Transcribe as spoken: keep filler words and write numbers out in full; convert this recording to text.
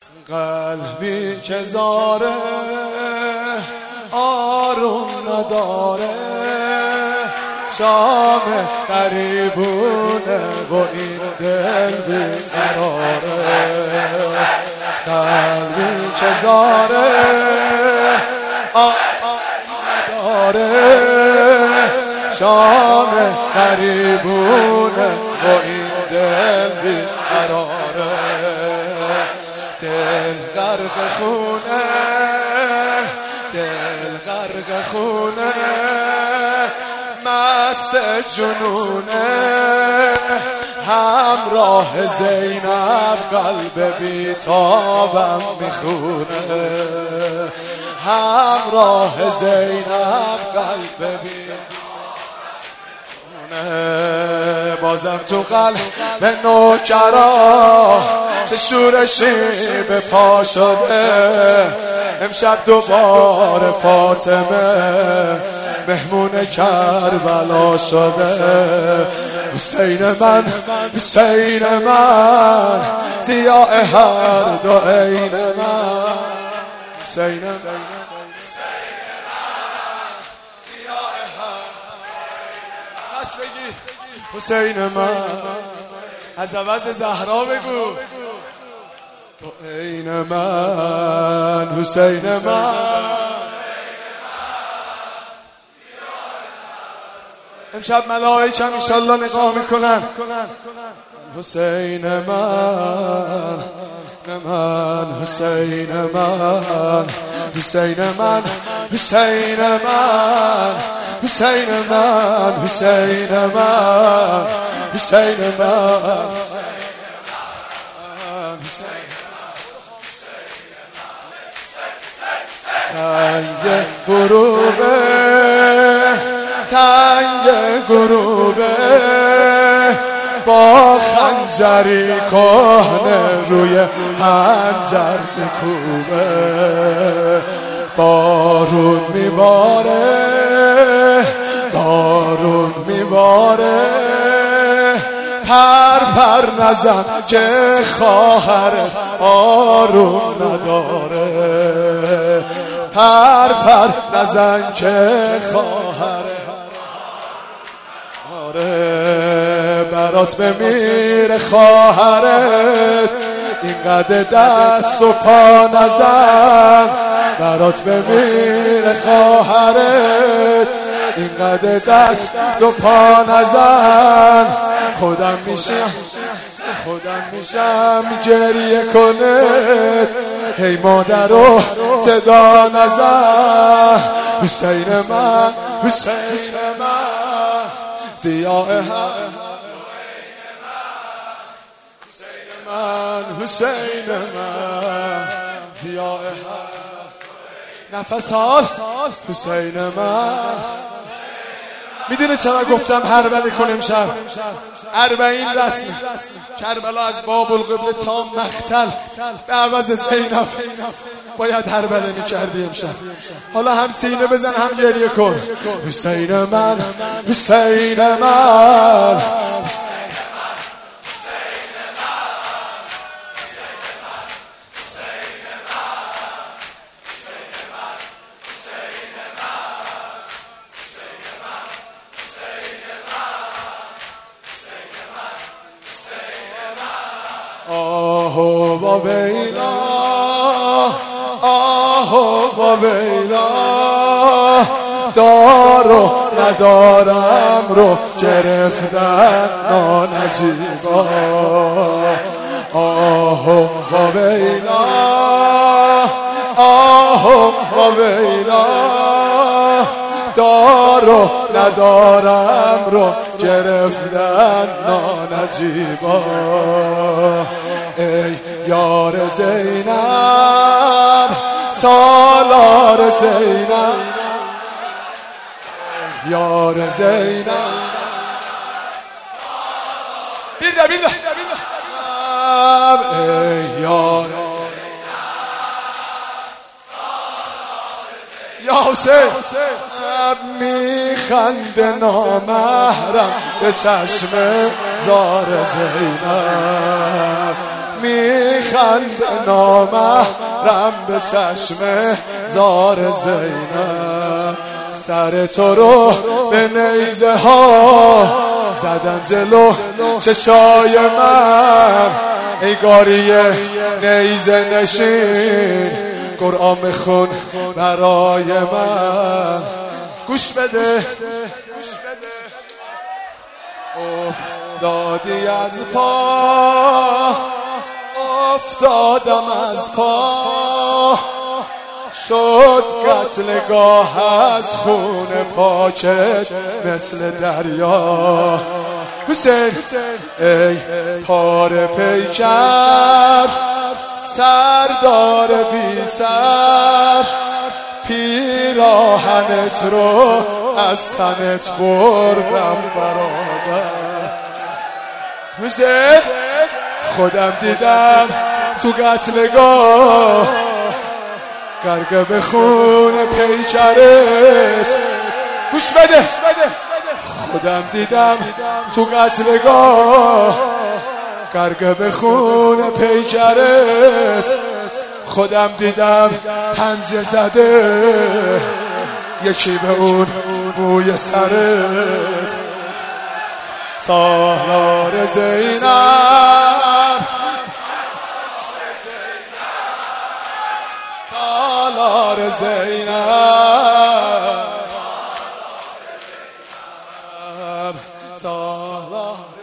قلبی که زاره آروم نداره، شام غریبونه و این دل بیقراره. قلبی که زاره آروم نداره، شام غریبونه و این دل بیقراره. دل غرق خونه، دل غرق خونه، مست جنونه، همراه زینب قلب بیتابم میخونه، همراه زینب قلب بیتابم. بازم تو قلب نوکرا چه شورشی به پا شده، امشب دوباره فاطمه مهمون کربلا شده. حسین من، حسین من، ضیاء هر دو عین من. حسین من، حسین من، از عوض زهرا بگو تو عین من. حسین من، امشب ملائکه ان شاءالله نگاه میکنن. حسین من، من حسین من، حسین من، حسین من، حسین من، حسین من، حسین من. تنگ غروبه، تنگ غروبه، با خنجری کهنه روی حنجر میکوبه. بارون میباره، بارون میباره، پر پر نزن که خواهرت آروم نداره. پر پر نزن که خواهرت آره. برات بمیره خواهرت، اینقدر دست و پا نزن. برات بمیره خواهرت، اینقدر دست و پا نزن. خودم میشم، خودم میشم گریه کنه، هی مادرو صدا نزن. حسین من، حسین من، ضیاء هر من، حسین من، ضیاء هر نفسات. حسین من، میدونه چرا گفتم هربله کنیم شب؟ اربعین رسم کربلا از باب القبله تا مقتل به عوض زینب باید هربله میکردی امشب. حالا هم سینه بزن هم گریه کن. حسین من، حسین من، آهو با بیلا، آهو با بیلا، دارو ندارم رو گرفتن نانجیبا. آهو با بیلا، آهو با بیلا، دارو ندارم رو گرفتن نانجیبا. ای یار زینب، سالار زینب، یار زینب. بیرده بیرده ای یار یا حسین. میخنده نامحرم به چشم زار زینب، میخنده نامحرم به چشم زار زینب. سر تو رو به نیزه ها زدن جلو چشای من، ای گاریه نیزه نشین قرآن بخون برای من. گوش بده افتادی از پا، افتادم از پا، شد قتلگاه از خون پاکت مثل دریا. حسین ای پاره پیکر سردار بی سر، پیراهنت رو از تنت بردم برادر. حسین خودم دیدم تو قتلگاه غرقه به خون پیکرت. گوش بده خودم دیدم تو قتلگاه غرقه به خون پیکرت. خودم دیدم پنجه زده یکی به اون موی سرت. سالار زینب سالار زینب سالار